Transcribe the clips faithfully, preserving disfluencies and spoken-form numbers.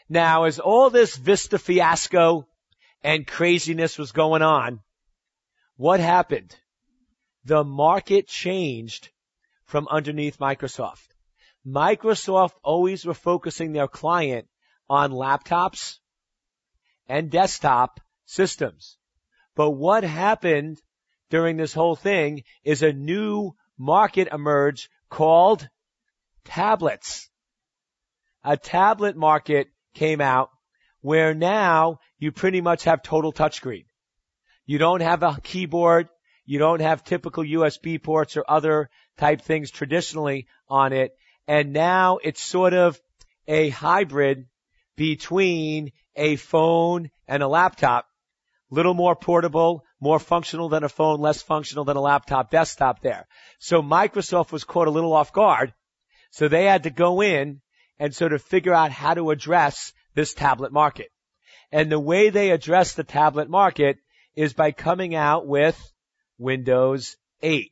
Now, as all this Vista fiasco and craziness was going on, what happened? The market changed from underneath Microsoft. Microsoft always were focusing their client on laptops and desktop systems. But what happened during this whole thing is a new market emerged called tablets. A tablet market came out where now you pretty much have total touchscreen. You don't have a keyboard. You don't have typical U S B ports or other type things traditionally on it. And now it's sort of a hybrid between a phone and a laptop. Little more portable, more functional than a phone, less functional than a laptop desktop there. So Microsoft was caught a little off guard. So they had to go in and sort of figure out how to address this tablet market. And the way they address the tablet market is by coming out with Windows eight.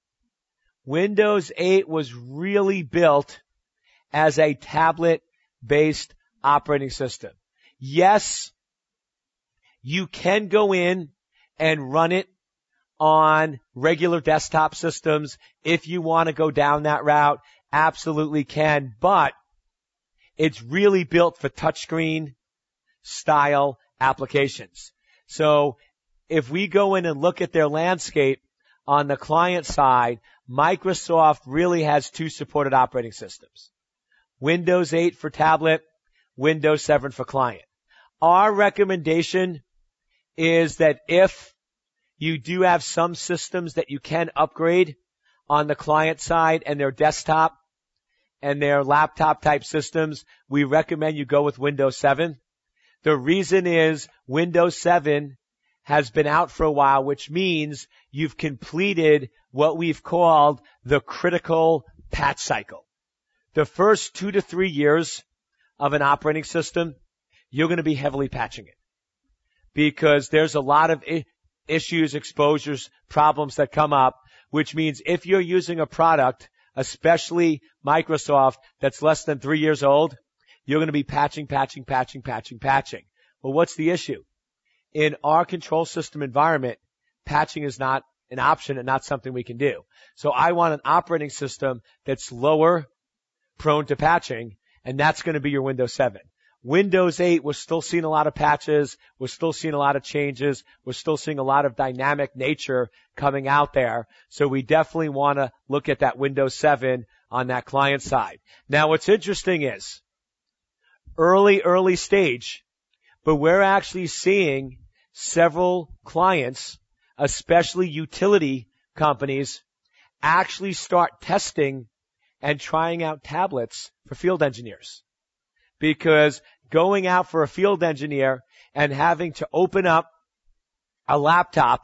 Windows eight was really built as a tablet-based operating system. Yes, you can go in and run it on regular desktop systems if you want to go down that route. Absolutely can, but it's really built for touchscreen style applications. So if we go in and look at their landscape on the client side, Microsoft really has two supported operating systems. Windows eight for tablet, Windows seven for client. Our recommendation is that if you do have some systems that you can upgrade on the client side and their desktop and their laptop type systems, we recommend you go with Windows seven. The reason is Windows seven has been out for a while, which means you've completed what we've called the critical patch cycle. The first two to three years of an operating system, you're going to be heavily patching it because there's a lot of I- issues, exposures, problems that come up, which means if you're using a product, especially Microsoft, that's less than three years old, you're going to be patching, patching, patching, patching, patching. Well, what's the issue? In our control system environment, patching is not an option and not something we can do. So I want an operating system that's lower, prone to patching, and that's going to be your Windows seven. Windows eight, we're still seeing a lot of patches. We're still seeing a lot of changes. We're still seeing a lot of dynamic nature coming out there. So we definitely want to look at that Windows seven on that client side. Now, what's interesting is early, early stage, but we're actually seeing several clients, especially utility companies, actually start testing and trying out tablets for field engineers. Because going out for a field engineer and having to open up a laptop,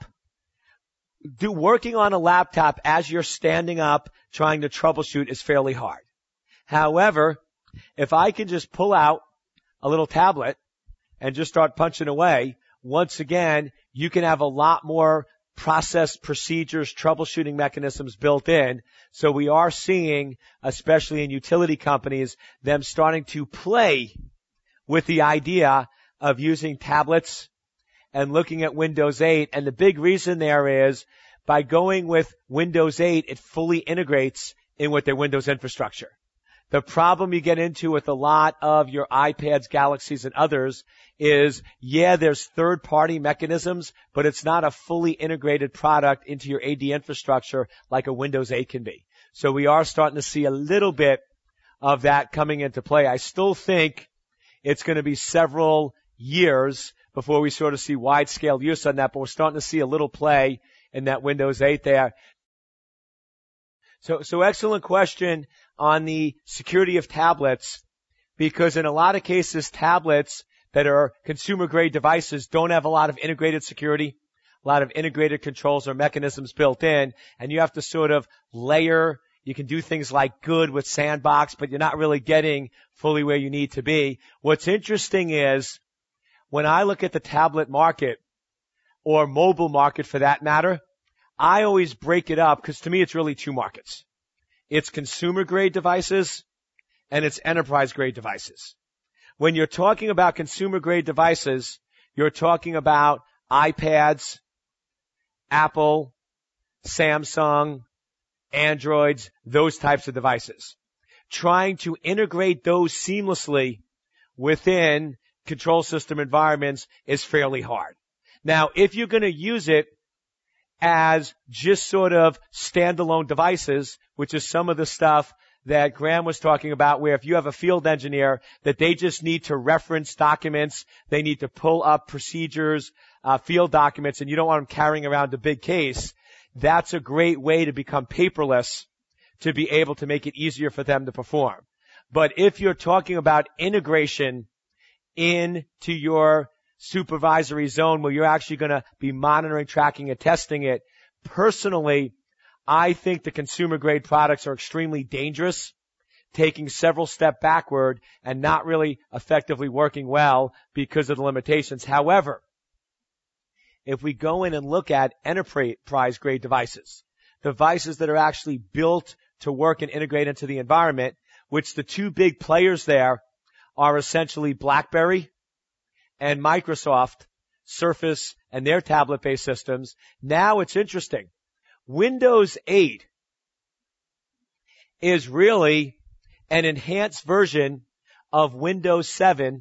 do working on a laptop as you're standing up trying to troubleshoot is fairly hard. However, if I can just pull out a little tablet and just start punching away, once again, you can have a lot more process, procedures, troubleshooting mechanisms built in. So we are seeing, especially in utility companies, them starting to play with the idea of using tablets and looking at Windows eight. And the big reason there is by going with Windows eight, it fully integrates in with their Windows infrastructure. The problem you get into with a lot of your iPads, Galaxies, and others is, yeah, there's third-party mechanisms, but it's not a fully integrated product into your A D infrastructure like a Windows eight can be. So we are starting to see a little bit of that coming into play. I still think it's going to be several years before we sort of see wide-scale use on that, but we're starting to see a little play in that Windows eight there. So, so excellent question on the security of tablets, because in a lot of cases, tablets that are consumer-grade devices don't have a lot of integrated security, a lot of integrated controls or mechanisms built in, and you have to sort of layer. You can do things like good with Sandbox, but you're not really getting fully where you need to be. What's interesting is when I look at the tablet market, or mobile market for that matter, I always break it up because to me it's really two markets. It's consumer-grade devices and it's enterprise-grade devices. When you're talking about consumer grade devices, you're talking about iPads, Apple, Samsung, Androids, those types of devices. Trying to integrate those seamlessly within control system environments is fairly hard. Now, if you're going to use it as just sort of standalone devices, which is some of the stuff that Graham was talking about, where if you have a field engineer that they just need to reference documents, they need to pull up procedures, uh, field documents, and you don't want them carrying around a big case, that's a great way to become paperless, to be able to make it easier for them to perform. But if you're talking about integration into your supervisory zone where you're actually going to be monitoring, tracking, and testing it, personally, I think the consumer grade products are extremely dangerous, taking several steps backward and not really effectively working well because of the limitations. However, if we go in and look at enterprise grade devices, devices that are actually built to work and integrate into the environment, which the two big players there are essentially BlackBerry and Microsoft, Surface, and their tablet-based systems. Now it's interesting. Windows eight is really an enhanced version of Windows seven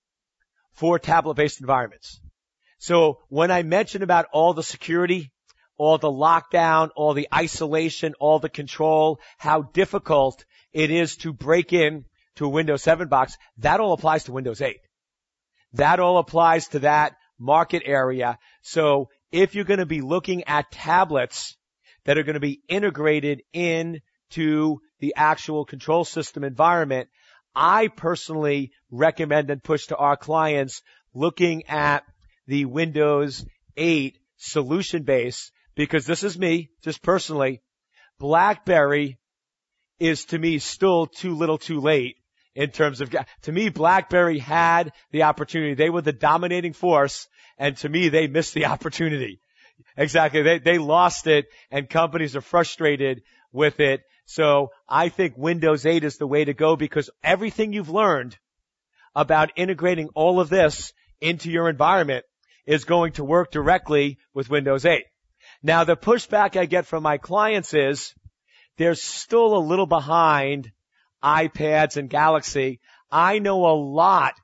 for tablet-based environments. So when I mentioned about all the security, all the lockdown, all the isolation, all the control, how difficult it is to break in to a Windows seven box, that all applies to Windows eight. That all applies to that market area. So if you're going to be looking at tablets that are going to be integrated into the actual control system environment, I personally recommend and push to our clients looking at the Windows eight solution base, because this is me, just personally. BlackBerry is to me still too little too late in terms of, to me, BlackBerry had the opportunity. They were the dominating force, and to me, they missed the opportunity. Exactly. They, they lost it, and companies are frustrated with it. So I think Windows eight is the way to go, because everything you've learned about integrating all of this into your environment is going to work directly with Windows eight. Now, the pushback I get from my clients is they're still a little behind iPads and Galaxy. I know a lot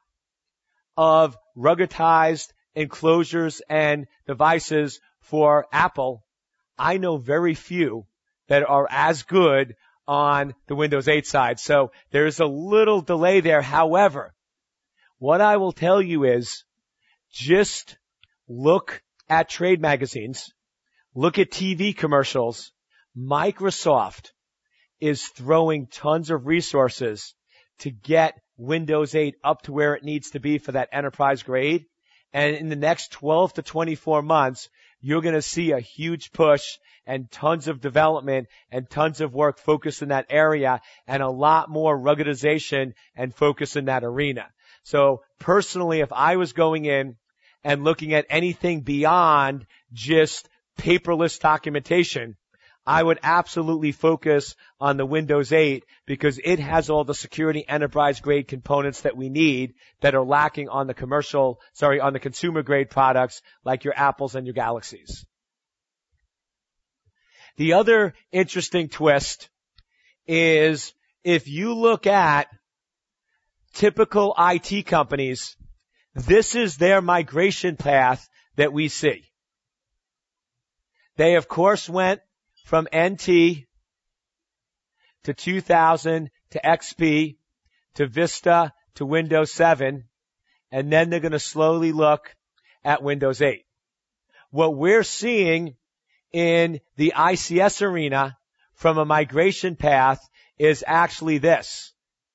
of ruggedized enclosures and devices for Apple. I know very few that are as good on the Windows eight side. So there's a little delay there. However, what I will tell you is just look at trade magazines, look at T V commercials. Microsoft is throwing tons of resources to get Windows eight up to where it needs to be for that enterprise grade. And in the next twelve to twenty-four months, you're going to see a huge push and tons of development and tons of work focused in that area, and a lot more ruggedization and focus in that arena. So personally, if I was going in and looking at anything beyond just paperless documentation, I would absolutely focus on the Windows eight, because it has all the security enterprise grade components that we need that are lacking on the commercial, sorry, on the consumer grade products like your Apples and your Galaxies. The other interesting twist is if you look at typical I T companies, this is their migration path that we see. They, of course, went from N T to two thousand to X P to Vista to Windows seven, and then they're going to slowly look at Windows eight. What we're seeing in the I C S arena from a migration path is actually this.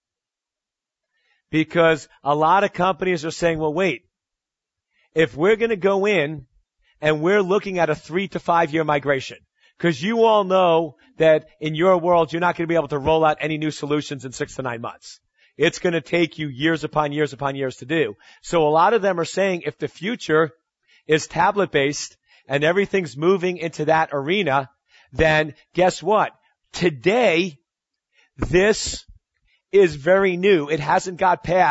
Because a lot of companies are saying, well, wait, if we're going to go in and we're looking at a three to five year migration, because you all know that in your world, you're not going to be able to roll out any new solutions in six to nine months. It's going to take you years upon years upon years to do. So a lot of them are saying if the future is tablet-based and everything's moving into that arena, then guess what? Today, this is very new. It hasn't got past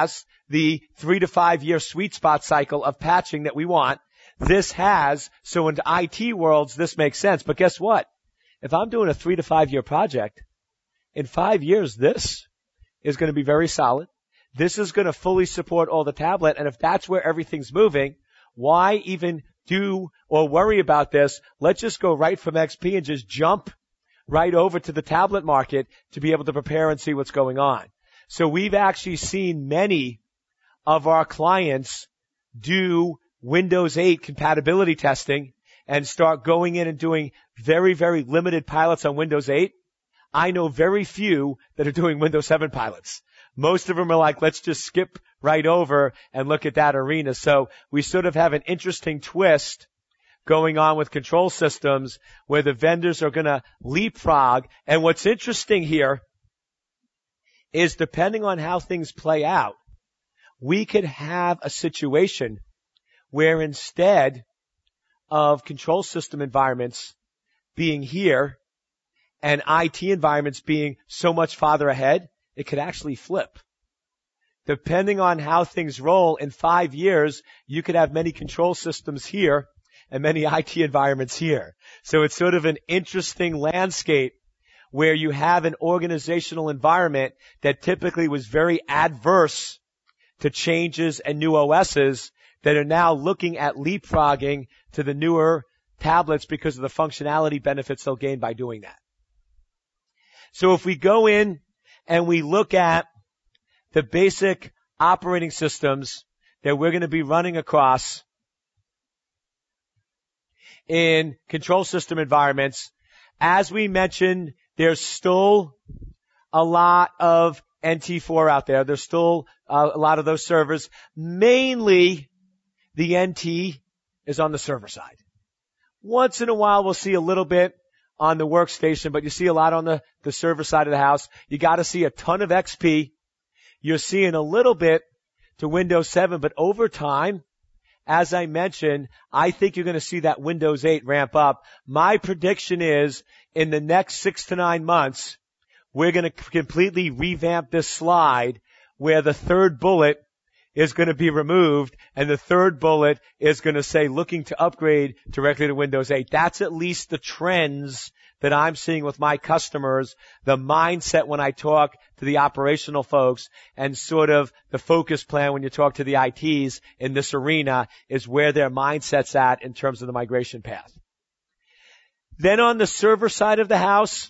the three to five year sweet spot cycle of patching that we want. This has, so in I T worlds, this makes sense. But guess what? If I'm doing a three to five year project, in five years, this is going to be very solid. This is going to fully support all the tablet. And if that's where everything's moving, why even do or worry about this? Let's just go right from X P and just jump right over to the tablet market to be able to prepare and see what's going on. So we've actually seen many of our clients do Windows eight compatibility testing and start going in and doing very, very limited pilots on Windows eight. I know very few that are doing Windows seven pilots. Most of them are like, let's just skip right over and look at that arena. So we sort of have an interesting twist going on with control systems where the vendors are going to leapfrog. And what's interesting here is depending on how things play out, we could have a situation where instead of control system environments being here and I T environments being so much farther ahead, it could actually flip. Depending on how things roll, in five years, you could have many control systems here and many I T environments here. So it's sort of an interesting landscape where you have an organizational environment that typically was very adverse to changes and new O S's that are now looking at leapfrogging to the newer tablets because of the functionality benefits they'll gain by doing that. So if we go in and we look at the basic operating systems that we're going to be running across in control system environments, as we mentioned, there's still a lot of N T four out there. There's still uh, a lot of those servers. Mainly, the N T is on the server side. Once in a while, we'll see a little bit on the workstation, but you see a lot on the, the server side of the house. You got to see a ton of X P. You're seeing a little bit to Windows seven, but over time, as I mentioned, I think you're going to see that Windows eight ramp up. My prediction is in the next six to nine months, we're going to completely revamp this slide where the third bullet is going to be removed and the third bullet is going to say looking to upgrade directly to Windows eight. That's at least the trends that I'm seeing with my customers, the mindset when I talk to the operational folks, and sort of the focus plan when you talk to the I Ts in this arena is where their mindset's at in terms of the migration path. Then on the server side of the house,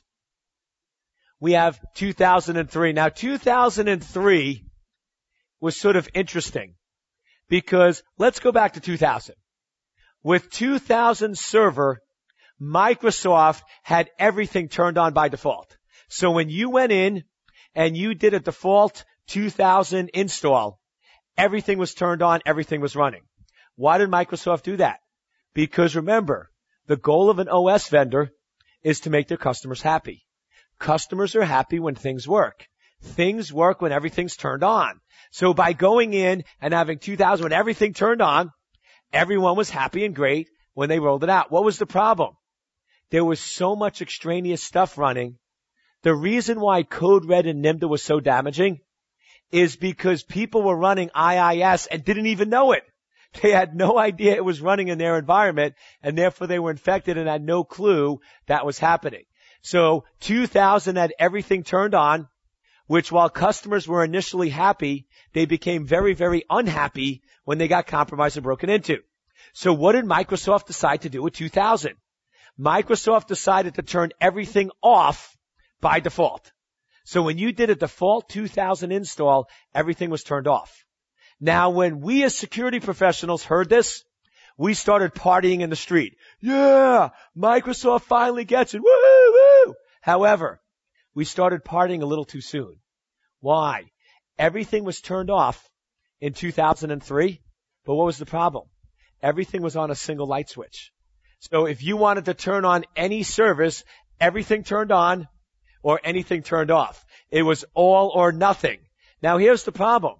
we have two thousand three. Now, two thousand three was sort of interesting because let's go back to two thousand. With two thousand server, Microsoft had everything turned on by default. So when you went in and you did a default two thousand install, everything was turned on, everything was running. Why did Microsoft do that? Because remember, the goal of an O S vendor is to make their customers happy. Customers are happy when things work. Things work when everything's turned on. So by going in and having two thousand when everything turned on, everyone was happy and great when they rolled it out. What was the problem? There was so much extraneous stuff running. The reason why Code Red and Nimda was so damaging is because people were running I I S and didn't even know it. They had no idea it was running in their environment, and therefore they were infected and had no clue that was happening. So two thousand had everything turned on, which while customers were initially happy, they became very, very unhappy when they got compromised and broken into. So what did Microsoft decide to do with two thousand? Microsoft decided to turn everything off by default. So when you did a default two thousand install, everything was turned off. Now, when we as security professionals heard this, we started partying in the street. Yeah, Microsoft finally gets it. Woo, woo. However, we started partying a little too soon. Why? Everything was turned off in two thousand three, but what was the problem? Everything was on a single light switch. So if you wanted to turn on any service, everything turned on or anything turned off. It was all or nothing. Now here's the problem.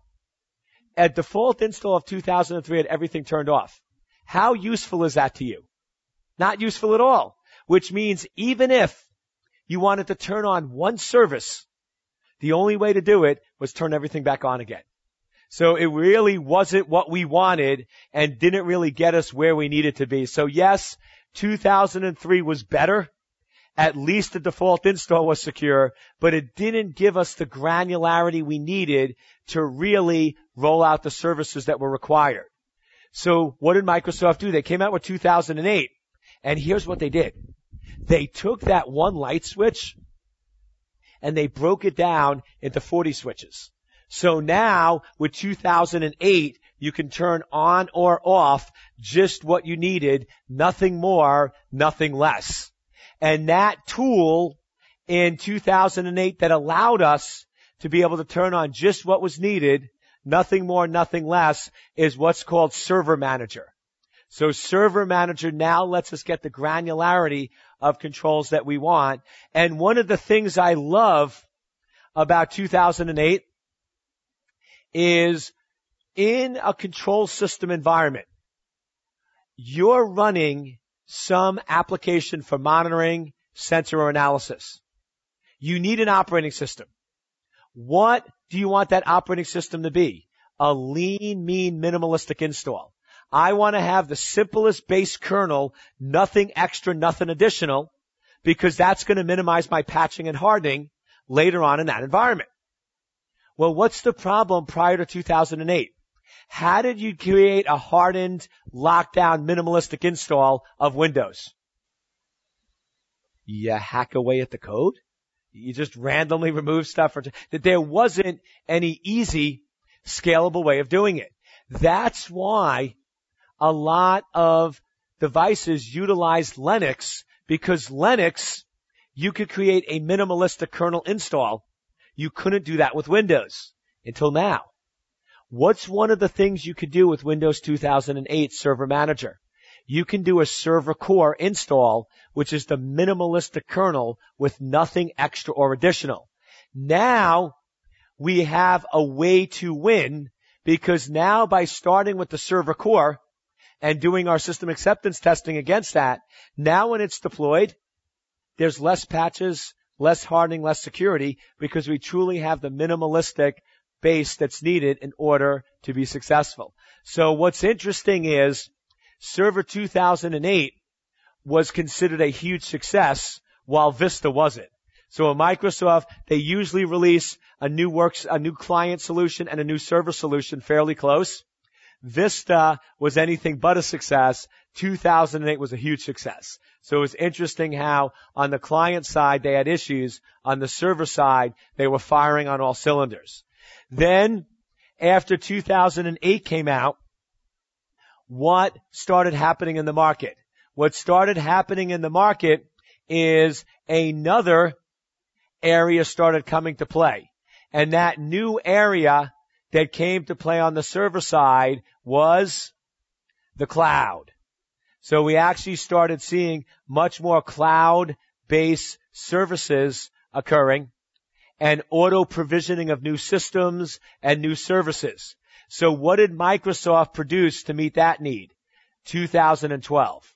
A default install of two thousand three had everything turned off. How useful is that to you? Not useful at all. Which means even if you wanted to turn on one service, the only way to do it was turn everything back on again. So it really wasn't what we wanted and didn't really get us where we needed to be. So yes, two thousand three was better. At least the default install was secure, but it didn't give us the granularity we needed to really roll out the services that were required. So what did Microsoft do? They came out with two thousand eight, and here's what they did. They took that one light switch and they broke it down into forty switches. So now with two thousand eight, you can turn on or off just what you needed, nothing more, nothing less. And that tool in two thousand eight that allowed us to be able to turn on just what was needed, nothing more, nothing less, is what's called Server Manager. So Server Manager now lets us get the granularity of controls that we want. And one of the things I love about two thousand eight is in a control system environment, you're running some application for monitoring, sensor, or analysis. You need an operating system. What do you want that operating system to be? A lean, mean, minimalistic install. I want to have the simplest base kernel, nothing extra, nothing additional, because that's going to minimize my patching and hardening later on in that environment. Well, what's the problem prior to two thousand eight? How did you create a hardened, lockdown, minimalistic install of Windows? You hack away at the code? You just randomly remove stuff? That there wasn't any easy, scalable way of doing it. That's why a lot of devices utilize Linux, because Linux, you could create a minimalistic kernel install. You couldn't do that with Windows until now. What's one of the things you could do with Windows two thousand eight Server Manager? You can do a server core install, which is the minimalistic kernel with nothing extra or additional. Now we have a way to win, because now by starting with the server core and doing our system acceptance testing against that, now when it's deployed, there's less patches, less hardening, less security, because we truly have the minimalistic base that's needed in order to be successful. So what's interesting is Server two thousand eight was considered a huge success while Vista wasn't. So at Microsoft, they usually release a new works, a new client solution and a new server solution fairly close. Vista was anything but a success. two thousand eight was a huge success. So it was interesting how on the client side they had issues. On the server side, they were firing on all cylinders. Then, after two thousand eight came out, what started happening in the market? What started happening in the market is another area started coming to play. And that new area that came to play on the server side was the cloud. So we actually started seeing much more cloud-based services occurring and auto provisioning of new systems and new services. So what did Microsoft produce to meet that need? two thousand twelve.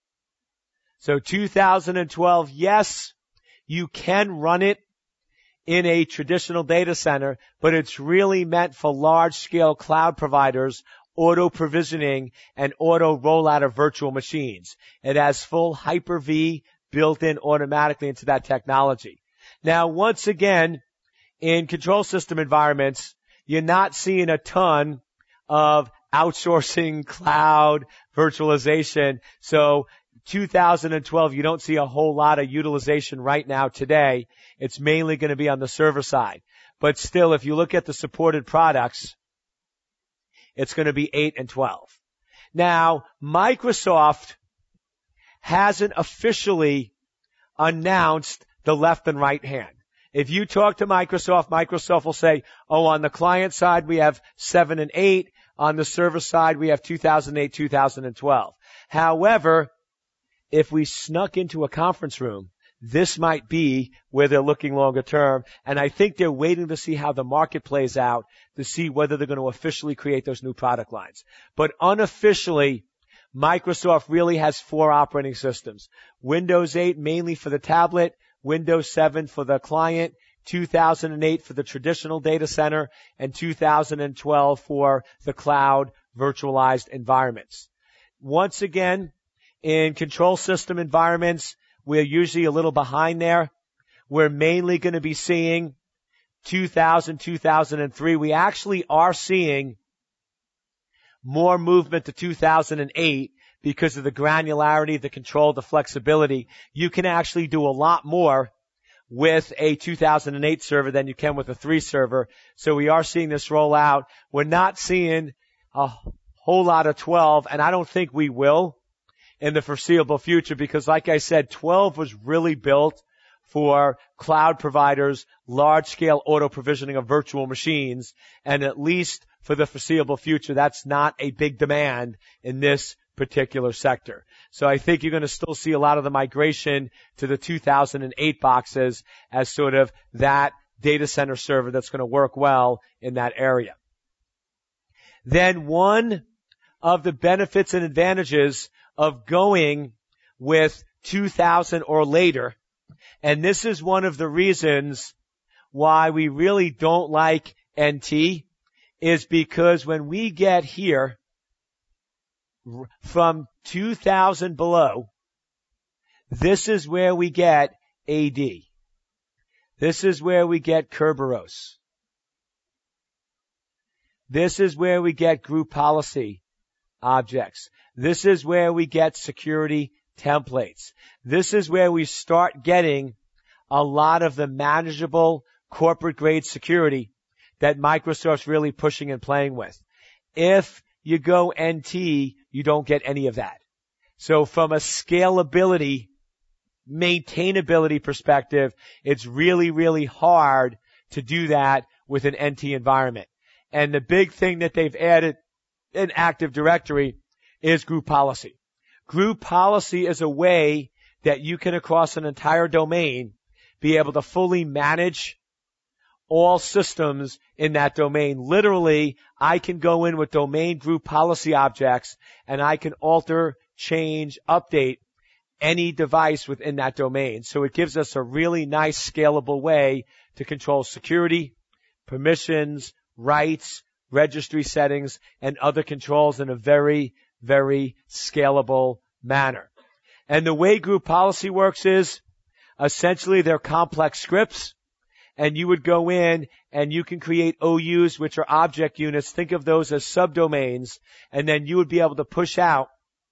So two thousand twelve, yes, you can run it in a traditional data center, but it's really meant for large-scale cloud providers, auto provisioning, and auto rollout of virtual machines. It has full Hyper-V built in automatically into that technology. Now, once again, in control system environments, you're not seeing a ton of outsourcing, cloud, virtualization. So two thousand twelve, you don't see a whole lot of utilization right now today. It's mainly going to be on the server side. But still, if you look at the supported products, it's going to be eight and twelve. Now, Microsoft hasn't officially announced the left and right hand. If you talk to Microsoft, Microsoft will say, oh, on the client side, we have seven and eight. On the server side, we have two thousand eight, two thousand twelve. However, if we snuck into a conference room, this might be where they're looking longer term. And I think they're waiting to see how the market plays out to see whether they're going to officially create those new product lines. But unofficially, Microsoft really has four operating systems. Windows eight mainly for the tablet, Windows seven for the client, two thousand eight for the traditional data center, and two thousand twelve for the cloud virtualized environments. Once again, in control system environments, we're usually a little behind there. We're mainly going to be seeing two thousand, two thousand three. We actually are seeing more movement to two thousand eight because of the granularity, the control, the flexibility. You can actually do a lot more with a two thousand eight server than you can with a three server. So we are seeing this roll out. We're not seeing a whole lot of twelve, and I don't think we will in the foreseeable future because, like I said, twelve was really built for cloud providers, large-scale auto-provisioning of virtual machines, and at least for the foreseeable future, that's not a big demand in this particular sector. So I think you're going to still see a lot of the migration to the two thousand eight boxes as sort of that data center server that's going to work well in that area. Then one of the benefits and advantages of going with two thousand or later, and this is one of the reasons why we really don't like N T, is because when we get here from two thousand below, this is where we get A D. This is where we get Kerberos. This is where we get group policy objects. This is where we get security templates. This is where we start getting a lot of the manageable corporate grade security that Microsoft's really pushing and playing with. If you go N T, you don't get any of that. So from a scalability, maintainability perspective, it's really, really hard to do that with an N T environment. And the big thing that they've added in Active Directory is group policy. Group policy is a way that you can, across an entire domain, be able to fully manage all systems in that domain. Literally, I can go in with domain group policy objects and I can alter, change, update any device within that domain. So it gives us a really nice scalable way to control security, permissions, rights, registry settings, and other controls in a very, very scalable manner. And the way group policy works is essentially they're complex scripts, and you would go in and you can create O Us, which are object units. Think of those as subdomains, and then you would be able to push out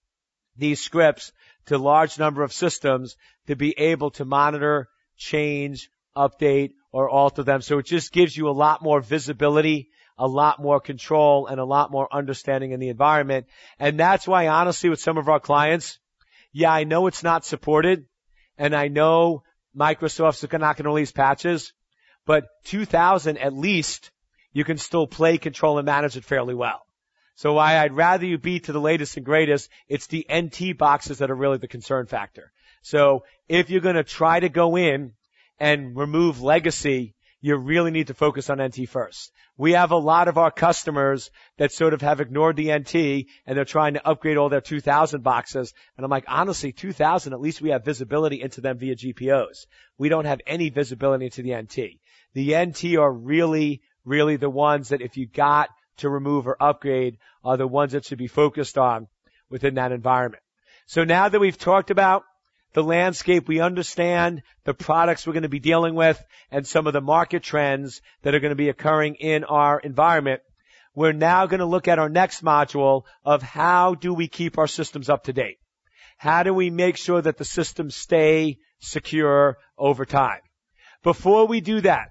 these scripts to a large number of systems to be able to monitor, change, update, or alter them. So it just gives you a lot more visibility, a lot more control, and a lot more understanding in the environment. And that's why, honestly, with some of our clients, yeah, I know it's not supported, and I know Microsoft's not going to release patches, but two thousand at least, you can still play, control, and manage it fairly well. So why I'd rather you be to the latest and greatest, it's the N T boxes that are really the concern factor. So if you're going to try to go in and remove legacy, you really need to focus on N T first. We have a lot of our customers that sort of have ignored the N T and they're trying to upgrade all their two thousand boxes. And I'm like, honestly, two thousand, at least we have visibility into them via G P Os. We don't have any visibility into the N T. The N T are really, really the ones that if you got to remove or upgrade are the ones that should be focused on within that environment. So now that we've talked about the landscape, we understand the products we're going to be dealing with and some of the market trends that are going to be occurring in our environment. We're now going to look at our next module of how do we keep our systems up to date? How do we make sure that the systems stay secure over time? Before we do that,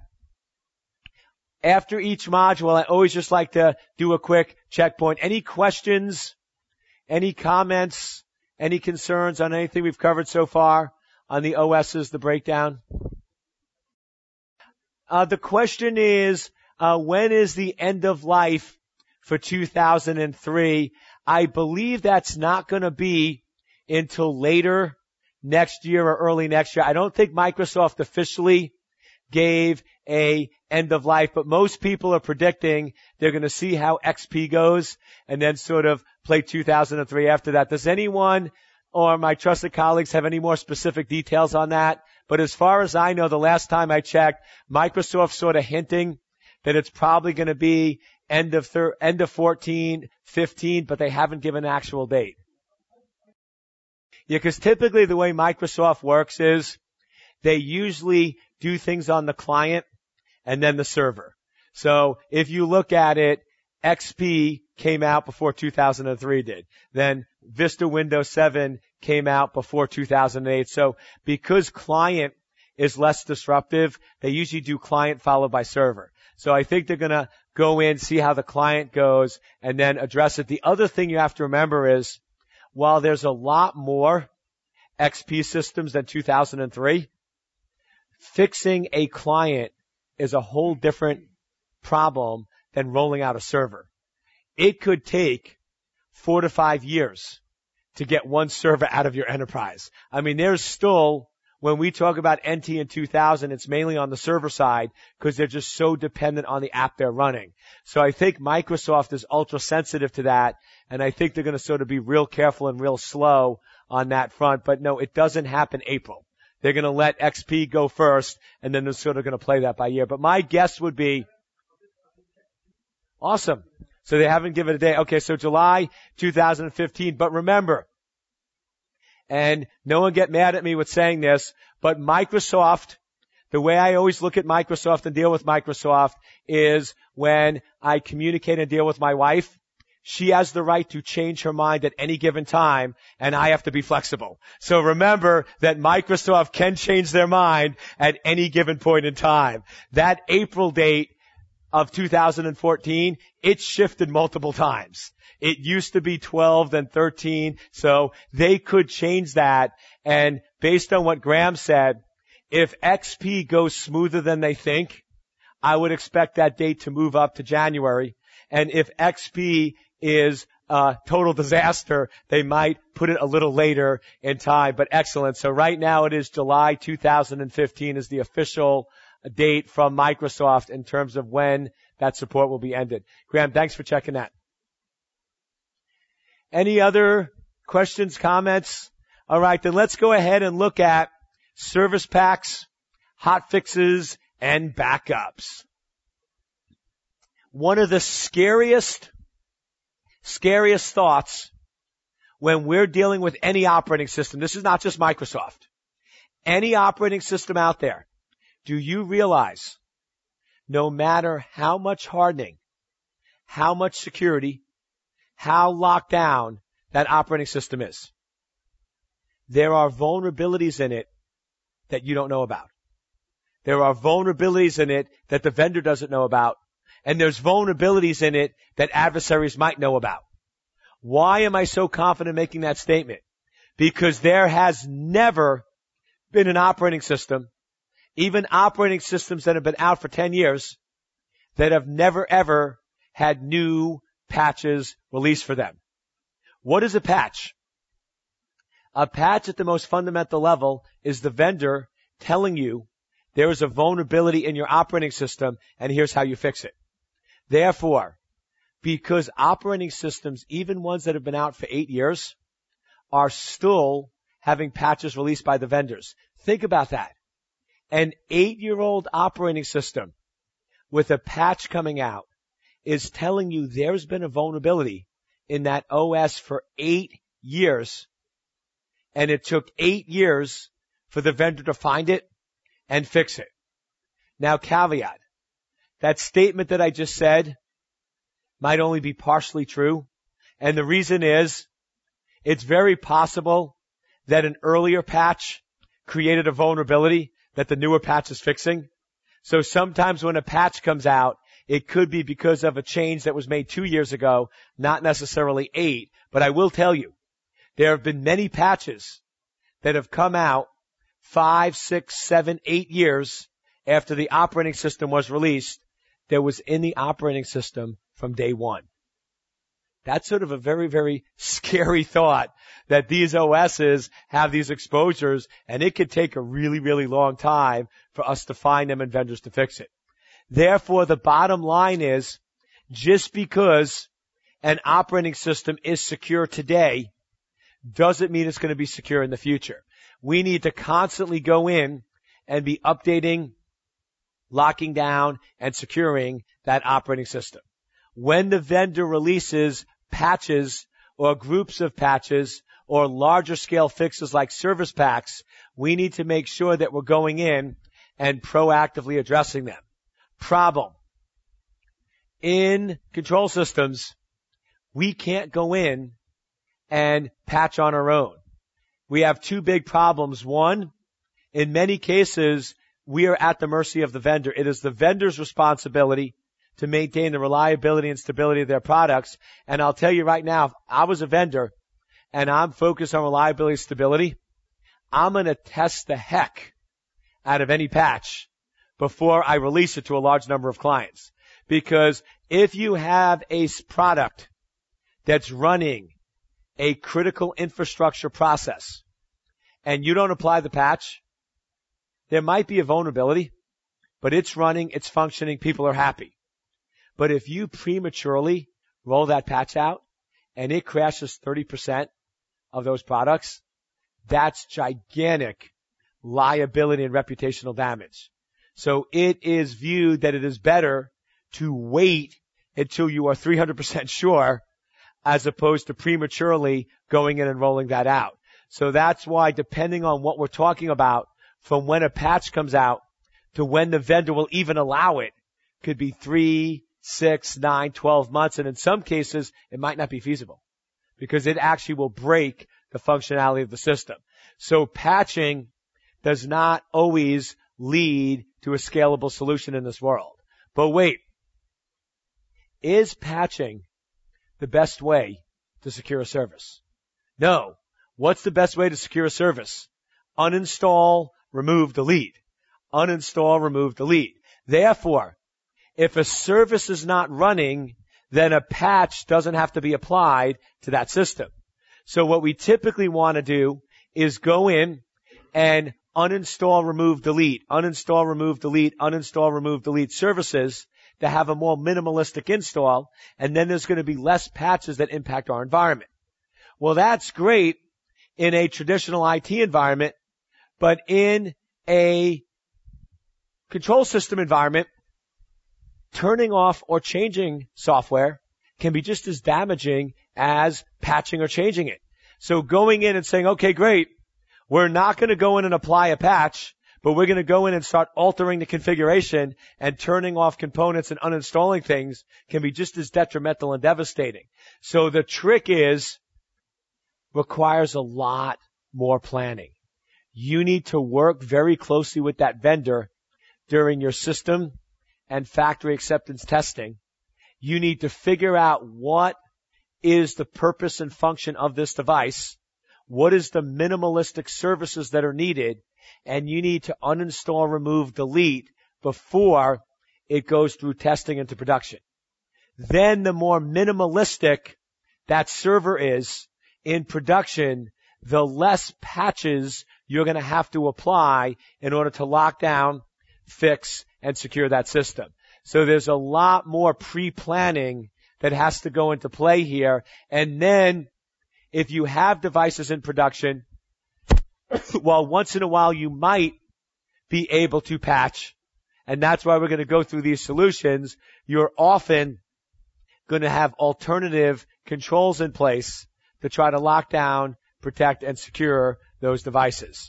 after each module, I always just like to do a quick checkpoint. Any questions, any comments, any concerns on anything we've covered so far on the O Ss, the breakdown? Uh, the question is, uh, when is the end of life for two thousand three? I believe that's not going to be until later next year or early next year. I don't think Microsoft officially gave a end of life, but most people are predicting they're going to see how X P goes and then sort of play two thousand three after that. Does anyone or my trusted colleagues have any more specific details on that But as far as I know, the last time I checked, Microsoft sort of hinting that it's probably going to be end of thir- end of fourteen, fifteen, but they haven't given an actual date. Yeah, because typically the way Microsoft works is they usually do things on the client and then the server. So if you look at it, X P came out before two thousand three did. Then Vista Windows seven came out before two thousand eight. So because client is less disruptive, they usually do client followed by server. So I think they're going to go in, see how the client goes, and then address it. The other thing you have to remember is, while there's a lot more X P systems than two thousand three, fixing a client is a whole different problem than rolling out a server. It could take four to five years to get one server out of your enterprise. I mean, there's still, when we talk about N T in two thousand, it's mainly on the server side because they're just so dependent on the app they're running. So I think Microsoft is ultra sensitive to that, and I think they're going to sort of be real careful and real slow on that front. But no, it doesn't happen April. They're going to let X P go first, and then they're sort of going to play that by year. But my guess would be, awesome. So they haven't given a day. Okay, so July two thousand fifteen. But remember, and no one get mad at me with saying this, but Microsoft, the way I always look at Microsoft and deal with Microsoft is when I communicate and deal with my wife, she has the right to change her mind at any given time, and I have to be flexible. So remember that Microsoft can change their mind at any given point in time. That April date of two thousand fourteen, it shifted multiple times. It used to be twelve, then thirteen, so they could change that. And based on what Graham said, if X P goes smoother than they think, I would expect that date to move up to January. And if X P is a total disaster, they might put it a little later in time. But excellent. So right now it is July two thousand fifteen is the official date from Microsoft in terms of when that support will be ended. Graham, thanks for checking that. Any other questions, comments? All right, then let's go ahead and look at service packs, hot fixes, and backups. One of the scariest, scariest thoughts when we're dealing with any operating system, this is not just Microsoft, any operating system out there, do you realize no matter how much hardening, how much security, how locked down that operating system is, there are vulnerabilities in it that you don't know about. There are vulnerabilities in it that the vendor doesn't know about, and there's vulnerabilities in it that adversaries might know about. Why am I so confident making that statement? Because there has never been an operating system, even operating systems that have been out for ten years, that have never ever had new patches released for them. What is a patch? A patch at the most fundamental level is the vendor telling you there is a vulnerability in your operating system and here's how you fix it. Therefore, because operating systems, even ones that have been out for eight years, are still having patches released by the vendors. Think about that. An eight-year-old operating system with a patch coming out is telling you there's been a vulnerability in that O S for eight years, and it took eight years for the vendor to find it and fix it. Now, caveat, that statement that I just said might only be partially true, and the reason is it's very possible that an earlier patch created a vulnerability that the newer patch is fixing. So sometimes when a patch comes out, it could be because of a change that was made two years ago, not necessarily eight. But I will tell you, there have been many patches that have come out five, six, seven, eight years after the operating system was released that was in the operating system from day one. That's sort of a very, very scary thought that these O Ss have these exposures, and it could take a really, really long time for us to find them and vendors to fix it. Therefore, the bottom line is, just because an operating system is secure today doesn't mean it's going to be secure in the future. We need to constantly go in and be updating, locking down, and securing that operating system. When the vendor releases patches or groups of patches or larger scale fixes like service packs, we need to make sure that we're going in and proactively addressing them. Problem. In control systems, we can't go in and patch on our own. We have two big problems. One, in many cases, we are at the mercy of the vendor. It is the vendor's responsibility to maintain the reliability and stability of their products. And I'll tell you right now, if I was a vendor and I'm focused on reliability and stability, I'm going to test the heck out of any patch before I release it to a large number of clients. Because if you have a product that's running a critical infrastructure process and you don't apply the patch, there might be a vulnerability, but it's running, it's functioning, people are happy. But if you prematurely roll that patch out and it crashes thirty percent of those products, that's gigantic liability and reputational damage. So it is viewed that it is better to wait until you are three hundred percent sure as opposed to prematurely going in and rolling that out. So that's why, depending on what we're talking about, from when a patch comes out to when the vendor will even allow it, could be three, six, nine, twelve months. And in some cases, it might not be feasible because it actually will break the functionality of the system. So patching does not always lead to a scalable solution in this world. But wait, is patching the best way to secure a service? No. What's the best way to secure a service? Uninstall, remove, delete. Uninstall, remove, delete. Therefore, if a service is not running, then a patch doesn't have to be applied to that system. So what we typically want to do is go in and uninstall, remove, delete, uninstall, remove, delete, uninstall, remove, delete services to have a more minimalistic install, and then there's going to be less patches that impact our environment. Well, that's great in a traditional I T environment, but in a control system environment, turning off or changing software can be just as damaging as patching or changing it. So going in and saying, okay, great, we're not going to go in and apply a patch, but we're going to go in and start altering the configuration and turning off components and uninstalling things can be just as detrimental and devastating. So the trick is, requires a lot more planning. You need to work very closely with that vendor during your system and factory acceptance testing. You need to figure out what is the purpose and function of this device, what is the minimalistic services that are needed, and you need to uninstall, remove, delete before it goes through testing into production. Then the more minimalistic that server is in production, the less patches you're going to have to apply in order to lock down, fix, and secure that system. So there's a lot more pre-planning that has to go into play here. And then if you have devices in production, well, once in a while you might be able to patch, and that's why we're going to go through these solutions, you're often going to have alternative controls in place to try to lock down, protect, and secure those devices.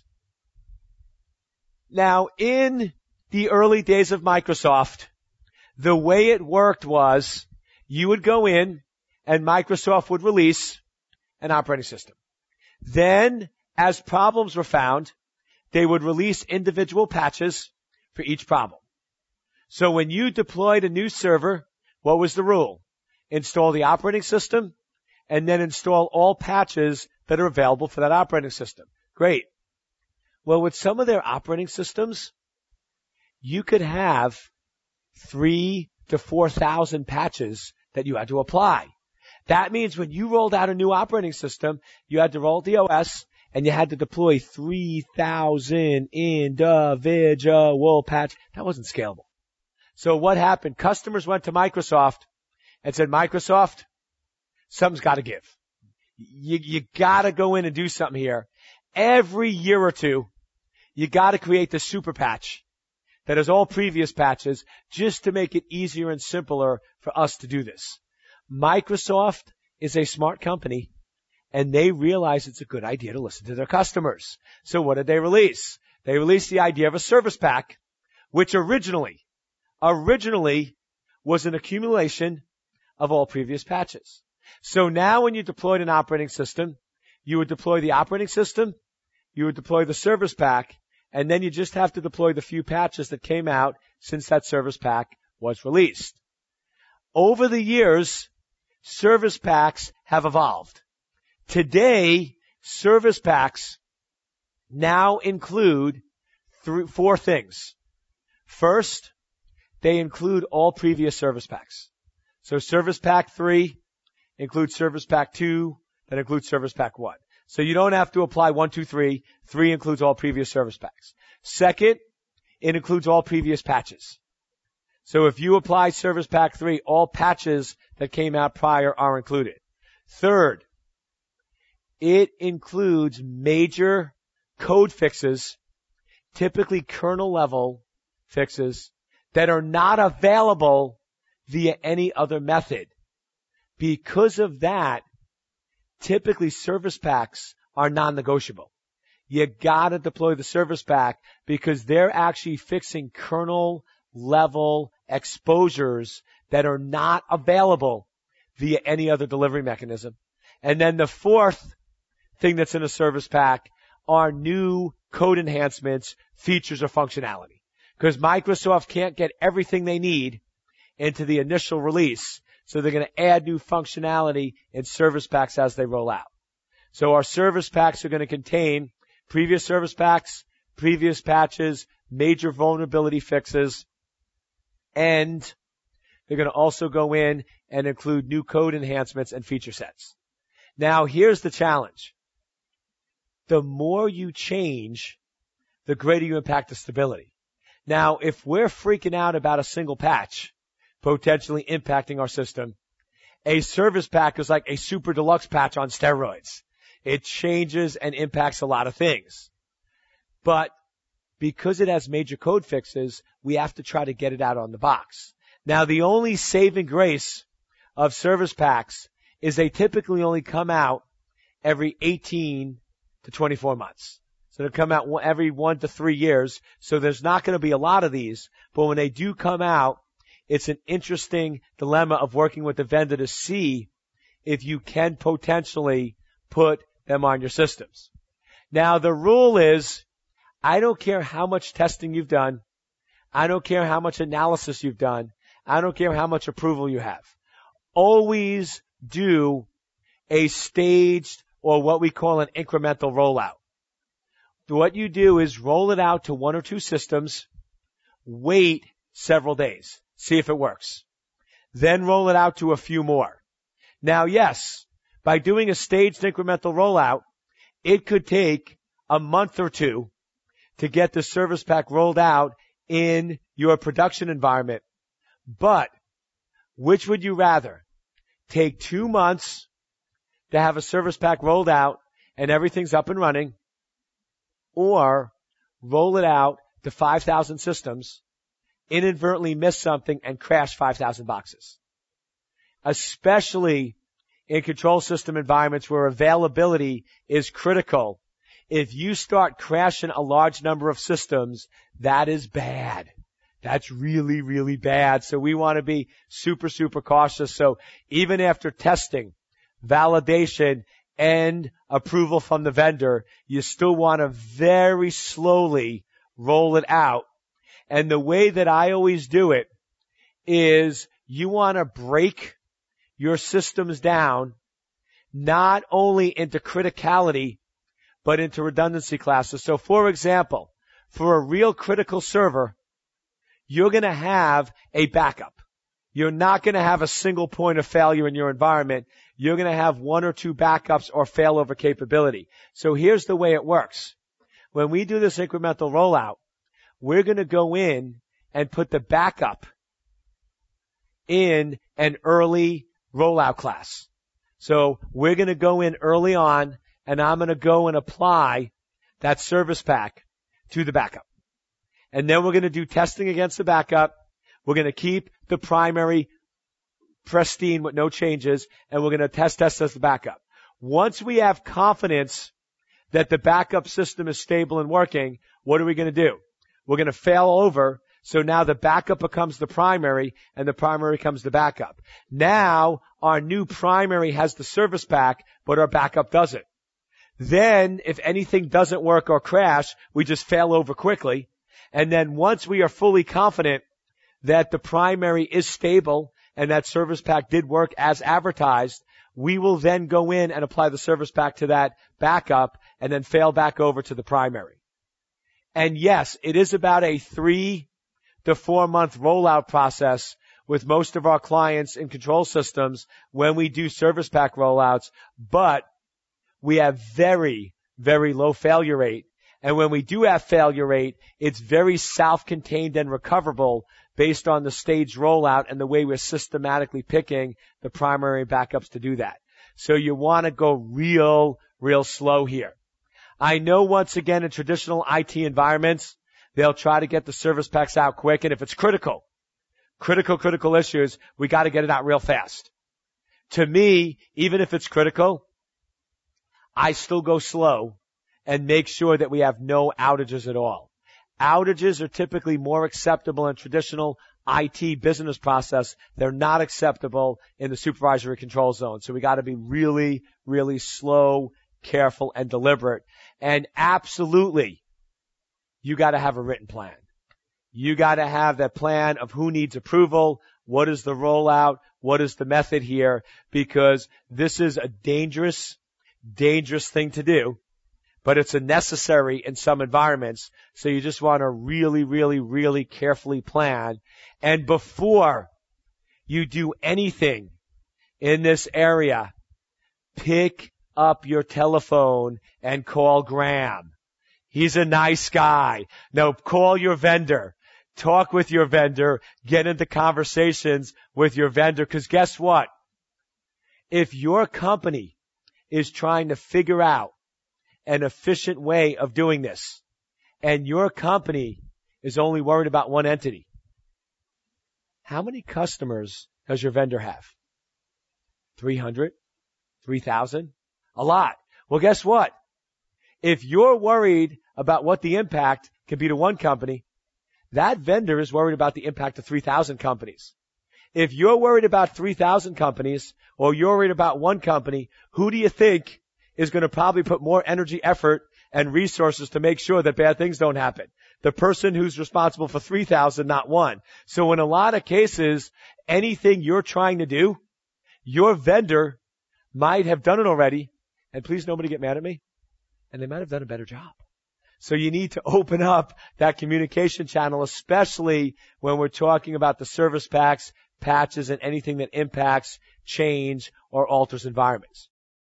Now, in the early days of Microsoft, the way it worked was you would go in and Microsoft would release an operating system. Then, as problems were found, they would release individual patches for each problem. So when you deployed a new server, what was the rule? Install the operating system and then install all patches that are available for that operating system. Great. Well, with some of their operating systems, you could have three to four thousand patches that you had to apply. That means when you rolled out a new operating system, you had to roll the O S and you had to deploy three thousand individual patches. That wasn't scalable. So what happened? Customers went to Microsoft and said, Microsoft, something's got to give. You, you got to go in and do something here. Every year or two, you got to create the super patch that is all previous patches just to make it easier and simpler for us to do this. Microsoft is a smart company, and they realize it's a good idea to listen to their customers. So what did they release? They released the idea of a service pack, which originally, originally was an accumulation of all previous patches. So now when you deployed an operating system, you would deploy the operating system, you would deploy the service pack, and then you just have to deploy the few patches that came out since that service pack was released. Over the years, service packs have evolved. Today, service packs now include three, four things. First, they include all previous service packs. So Service Pack three includes Service Pack two, that includes Service Pack one. So you don't have to apply one, two, three. three includes all previous service packs. Second, it includes all previous patches. So if you apply Service Pack three, all patches that came out prior are included. Third, it includes major code fixes, typically kernel level fixes, that are not available via any other method. Because of that, typically service packs are non-negotiable. You gotta deploy the service pack because they're actually fixing kernel level exposures that are not available via any other delivery mechanism. And then the fourth thing that's in a service pack are new code enhancements, features, or functionality. Because Microsoft can't get everything they need into the initial release, so they're going to add new functionality in service packs as they roll out. So our service packs are going to contain previous service packs, previous patches, major vulnerability fixes, and they're going to also go in and include new code enhancements and feature sets. Now, here's the challenge. The more you change, the greater you impact the stability. Now, if we're freaking out about a single patch potentially impacting our system, a service pack is like a super deluxe patch on steroids. It changes and impacts a lot of things. But because it has major code fixes, we have to try to get it out on the box. Now, the only saving grace of service packs is they typically only come out every eighteen to twenty-four months. So they come out every one to three years. So there's not going to be a lot of these. But when they do come out, it's an interesting dilemma of working with the vendor to see if you can potentially put them on your systems. Now, the rule is, I don't care how much testing you've done. I don't care how much analysis you've done. I don't care how much approval you have. Always do a staged or what we call an incremental rollout. What you do is roll it out to one or two systems, wait several days, see if it works. Then roll it out to a few more. Now, yes, by doing a staged incremental rollout, it could take a month or two to get the service pack rolled out in your production environment. But which would you rather? Take two months to have a service pack rolled out and everything's up and running, or roll it out to five thousand systems, inadvertently miss something, and crash five thousand boxes? Especially in control system environments where availability is critical. If you start crashing a large number of systems, that is bad. That's really, really bad. So we want to be super, super cautious. So even after testing, validation, and approval from the vendor, you still want to very slowly roll it out. And the way that I always do it is you want to break your systems down not only into criticality, but into redundancy classes. So for example, for a real critical server, you're going to have a backup. You're not going to have a single point of failure in your environment. You're going to have one or two backups or failover capability. So here's the way it works. When we do this incremental rollout, we're going to go in and put the backup in an early rollout class. So we're going to go in early on, and I'm going to go and apply that service pack to the backup. And then we're going to do testing against the backup. We're going to keep the primary pristine with no changes, and we're going to test test as the backup. Once we have confidence that the backup system is stable and working, what are we going to do? We're going to fail over, so now the backup becomes the primary, and the primary becomes the backup. Now, our new primary has the service pack, but our backup doesn't. Then, if anything doesn't work or crash, we just fail over quickly. And then once we are fully confident that the primary is stable and that service pack did work as advertised, we will then go in and apply the service pack to that backup and then fail back over to the primary. And yes, it is about a three to four month rollout process with most of our clients in control systems when we do service pack rollouts, but we have very, very low failure rate. And when we do have failure rate, it's very self-contained and recoverable based on the stage rollout and the way we're systematically picking the primary backups to do that. So you want to go real, real slow here. I know once again in traditional I T environments, they'll try to get the service packs out quick, and if it's critical, critical, critical issues, we got to get it out real fast. To me, even if it's critical, I still go slow and make sure that we have no outages at all. Outages are typically more acceptable in traditional I T business process. They're not acceptable in the supervisory control zone. So we got to be really, really slow, careful, and deliberate. And absolutely, you got to have a written plan. You got to have that plan of who needs approval, what is the rollout, what is the method here, because this is a dangerous, dangerous thing to do. But it's a necessary in some environments. So you just want to really, really, really carefully plan. And before you do anything in this area, pick up your telephone and call Graham. He's a nice guy. No, call your vendor. Talk with your vendor. Get into conversations with your vendor. Because guess what? If your company is trying to figure out an efficient way of doing this, and your company is only worried about one entity, how many customers does your vendor have? three hundred? three thousand? A lot. Well, guess what? If you're worried about what the impact can be to one company, that vendor is worried about the impact of three thousand companies. If you're worried about three thousand companies, or you're worried about one company, who do you think is going to probably put more energy, effort, and resources to make sure that bad things don't happen? The person who's responsible for three thousand, not one. So in a lot of cases, anything you're trying to do, your vendor might have done it already, and please nobody get mad at me, and they might have done a better job. So you need to open up that communication channel, especially when we're talking about the service packs, patches, and anything that impacts, change, or alters environments.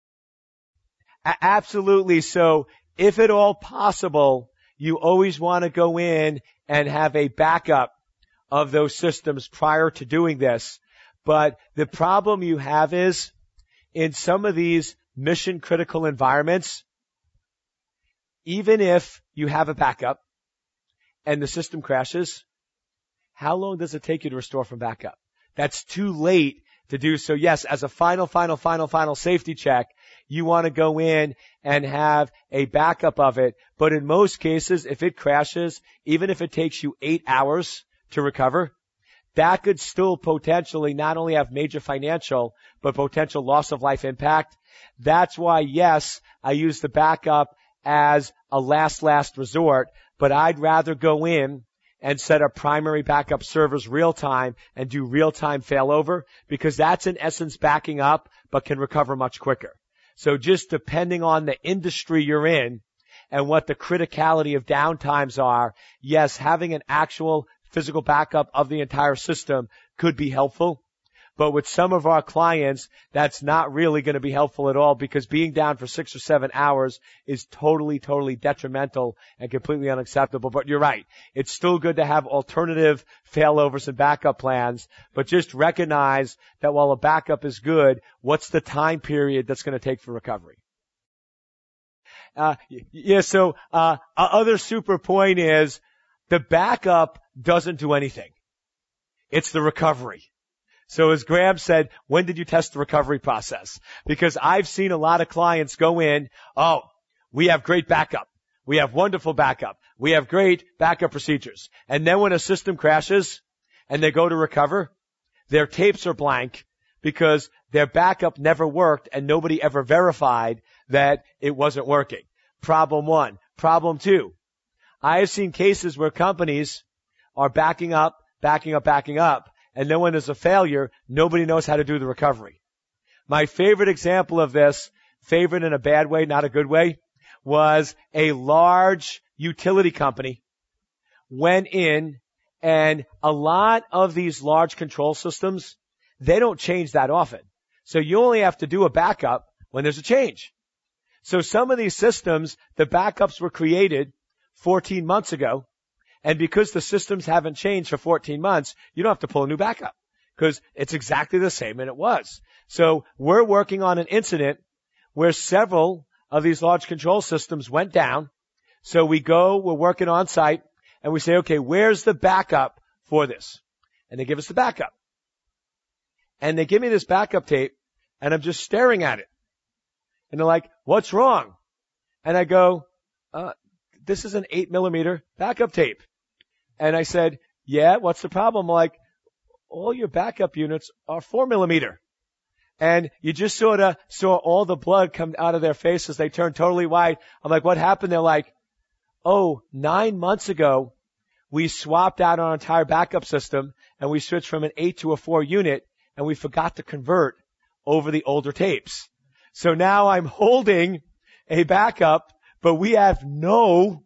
Absolutely. So if at all possible, you always want to go in and have a backup of those systems prior to doing this. But the problem you have is in some of these mission critical environments, even if you have a backup and the system crashes, how long does it take you to restore from backup? That's too late to do so. Yes, as a final, final, final, final safety check, you want to go in and have a backup of it. But in most cases, if it crashes, even if it takes you eight hours to recover, that could still potentially not only have major financial, but potential loss of life impact. That's why, yes, I use the backup as a last, last resort, but I'd rather go in and set up primary backup servers real time and do real time failover, because that's in essence backing up, but can recover much quicker. So just depending on the industry you're in and what the criticality of downtimes are, yes, having an actual physical backup of the entire system could be helpful. But with some of our clients, that's not really going to be helpful at all, because being down for six or seven hours is totally, totally detrimental and completely unacceptable. But you're right. It's still good to have alternative failovers and backup plans, but just recognize that while a backup is good, what's the time period that's going to take for recovery? uh, yeah, so, uh, other super point is the backup doesn't do anything. It's the recovery. So as Graham said, when did you test the recovery process? Because I've seen a lot of clients go in, oh, we have great backup. We have wonderful backup. We have great backup procedures. And then when a system crashes and they go to recover, their tapes are blank because their backup never worked and nobody ever verified that it wasn't working. Problem one. Problem two. I have seen cases where companies are backing up, backing up, backing up, and then when there's a failure, nobody knows how to do the recovery. My favorite example of this, favorite in a bad way, not a good way, was a large utility company went in, and a lot of these large control systems, they don't change that often. So you only have to do a backup when there's a change. So some of these systems, the backups were created fourteen months ago, and because the systems haven't changed for fourteen months, you don't have to pull a new backup because it's exactly the same and it was. So we're working on an incident where several of these large control systems went down. So we go, we're working on site, and we say, okay, where's the backup for this? And they give us the backup. And they give me this backup tape, and I'm just staring at it. And they're like, what's wrong? And I go, uh, this is an eight millimeter backup tape. And I said, yeah, what's the problem? I'm like, all your backup units are four millimeter. And you just sort of saw all the blood come out of their faces. They turned totally white. I'm like, what happened? They're like, oh, nine months ago, we swapped out our entire backup system and we switched from an eight to a four unit and we forgot to convert over the older tapes. So now I'm holding a backup, but we have no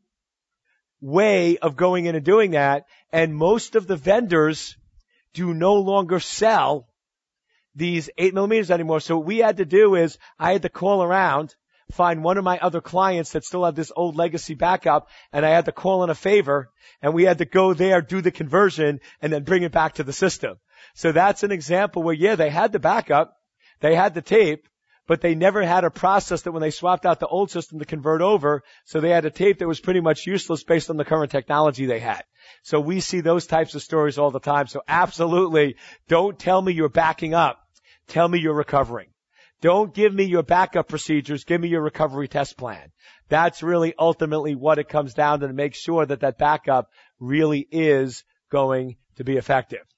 way of going in and doing that. And most of the vendors do no longer sell these eight millimeters anymore. So what we had to do is I had to call around, find one of my other clients that still have this old legacy backup, and I had to call in a favor, and we had to go there, do the conversion, and then bring it back to the system. So that's an example where, yeah, they had the backup, they had the tape, but they never had a process that when they swapped out the old system to convert over, so they had a tape that was pretty much useless based on the current technology they had. So we see those types of stories all the time. So absolutely, don't tell me you're backing up. Tell me you're recovering. Don't give me your backup procedures. Give me your recovery test plan. That's really ultimately what it comes down to, to make sure that that backup really is going to be effective.